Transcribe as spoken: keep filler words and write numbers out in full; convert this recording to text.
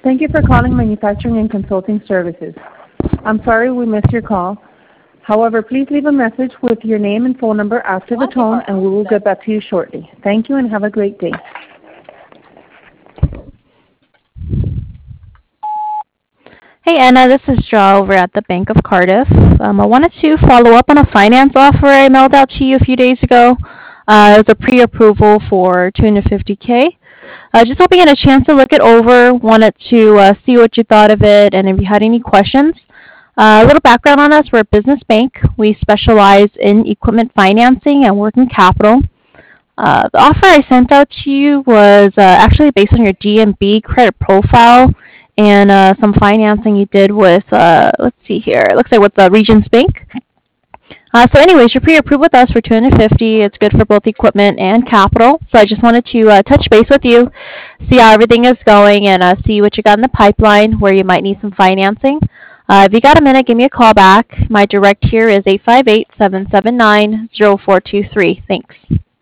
Thank you for calling Manufacturing and Consulting Services. I'm sorry we missed your call. However, please leave a message with your name and phone number after the tone, and we will get back to you shortly. Thank you and have a great day. Hey Anna, this is Jo over at the Bank of Cardiff. Um, I wanted to follow up on a finance offer I mailed out to you a few days ago. Uh, it was a pre-approval for two hundred fifty K. Uh, just hoping you had a chance to look it over. Wanted to uh, see what you thought of it and if you had any questions. Uh, a little background on us: we're a business bank. We specialize in equipment financing and working capital. Uh, the offer I sent out to you was uh, actually based on your D N B credit profile and uh, some financing you did with, uh, let's see here, it looks like with the Regions Bank. Uh, so anyways, you're pre-approved with us for two hundred fifty. It's good for both equipment and capital. So I just wanted to uh, touch base with you, see how everything is going, and uh, see what you got in the pipeline where you might need some financing. Uh, if you got a minute, give me a call back. My direct here is eight five eight, seven seven nine, zero four two three. Thanks.